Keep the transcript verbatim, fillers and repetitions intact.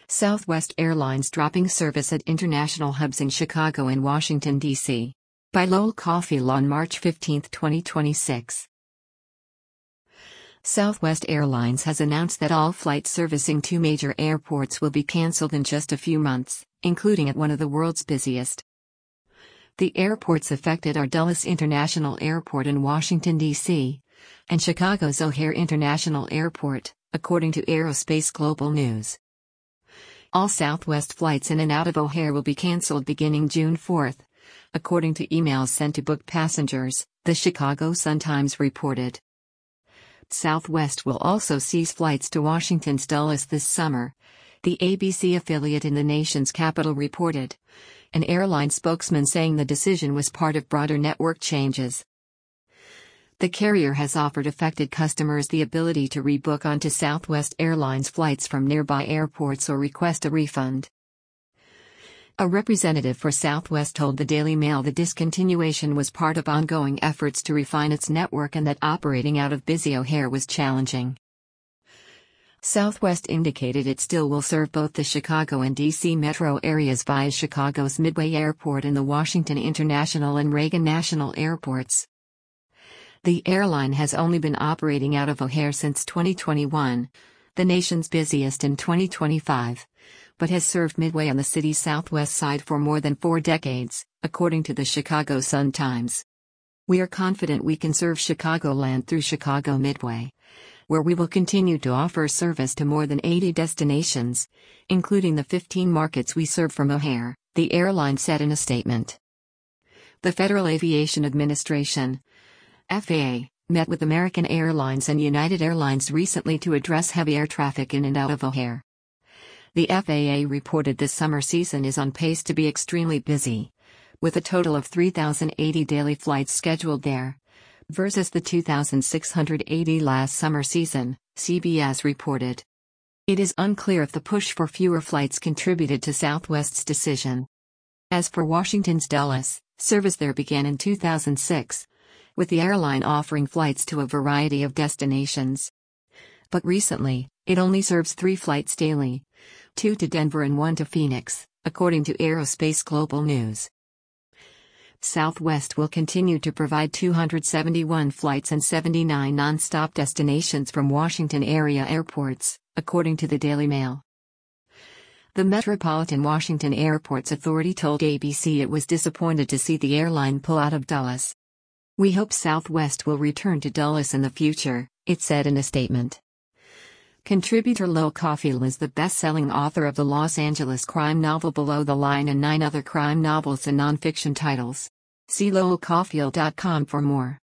Southwest Airlines dropping service at international hubs in Chicago and Washington, D C By Lowell Cauffiel on March fifteenth, twenty twenty-six. Southwest Airlines has announced that all flights servicing two major airports will be canceled in just a few months, including at one of the world's busiest. The airports affected are Dulles International Airport in Washington, D C, and Chicago's O'Hare International Airport, according to Aerospace Global News. All Southwest flights in and out of O'Hare will be canceled beginning June fourth, according to emails sent to booked passengers, the Chicago Sun-Times reported. Southwest will also cease flights to Washington's Dulles this summer, the A B C affiliate in the nation's capital reported, an airline spokesman saying the decision was part of broader network changes. The carrier has offered affected customers the ability to rebook onto Southwest Airlines flights from nearby airports or request a refund. A representative for Southwest told the Daily Mail the discontinuation was part of ongoing efforts to refine its network and that operating out of busy O'Hare was challenging. Southwest indicated it still will serve both the Chicago and D C metro areas via Chicago's Midway Airport and the Washington International and Reagan National Airports. The airline has only been operating out of O'Hare since twenty twenty-one, the nation's busiest in twenty twenty-five, but has served Midway on the city's southwest side for more than four decades, according to the Chicago Sun-Times. We are confident we can serve Chicagoland through Chicago Midway, where we will continue to offer service to more than eighty destinations, including the fifteen markets we serve from O'Hare, the airline said in a statement. The Federal Aviation Administration, F A A, met with American Airlines and United Airlines recently to address heavy air traffic in and out of O'Hare. The F A A reported this summer season is on pace to be extremely busy, with a total of three thousand eighty daily flights scheduled there, versus the two thousand six hundred eighty last summer season, C B S reported. It is unclear if the push for fewer flights contributed to Southwest's decision. As for Washington's Dulles, service there began in two thousand six, with the airline offering flights to a variety of destinations. But recently, it only serves three flights daily, two to Denver and one to Phoenix, according to Aerospace Global News. Southwest will continue to provide two hundred seventy-one flights and seventy-nine non-stop destinations from Washington area airports, according to the Daily Mail. The Metropolitan Washington Airports Authority told A B C it was disappointed to see the airline pull out of Dulles. We hope Southwest will return to Dulles in the future, it said in a statement. Contributor Lowell Cauffiel is the best-selling author of the Los Angeles crime novel Below the Line and nine other crime novels and nonfiction titles. See lowell cauffiel dot com for more.